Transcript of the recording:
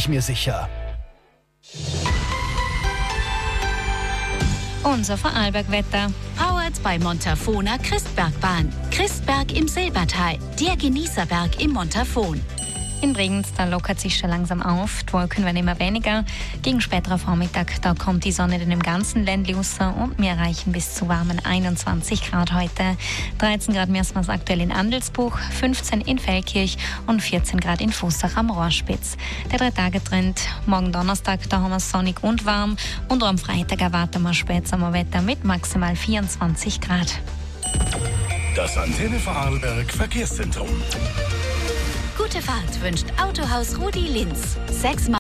ich mir sicher. Unser Vorarlberg-Wetter. Powered bei Montafona Christbergbahn. Christberg im Silbertal, der Genießerberg im Montafon. In Bregenz, da lockert sich schon langsam auf. Die Wolken werden immer weniger. Gegen späterer Vormittag, da kommt die Sonne in dem ganzen Ländli raus und wir erreichen bis zu warmen 21 Grad heute. 13 Grad messen wir es aktuell in Andelsbuch, 15 in Feldkirch und 14 Grad in Fussach am Rohrspitz. Der 3-Tage-Trend. Morgen Donnerstag, da haben wir es sonnig und warm. Und am Freitag erwarten wir Spätsommerwetter mit maximal 24 Grad. Das Antenne Vorarlberg Verkehrszentrum. Gute Fahrt wünscht Autohaus Rudi Linz. 6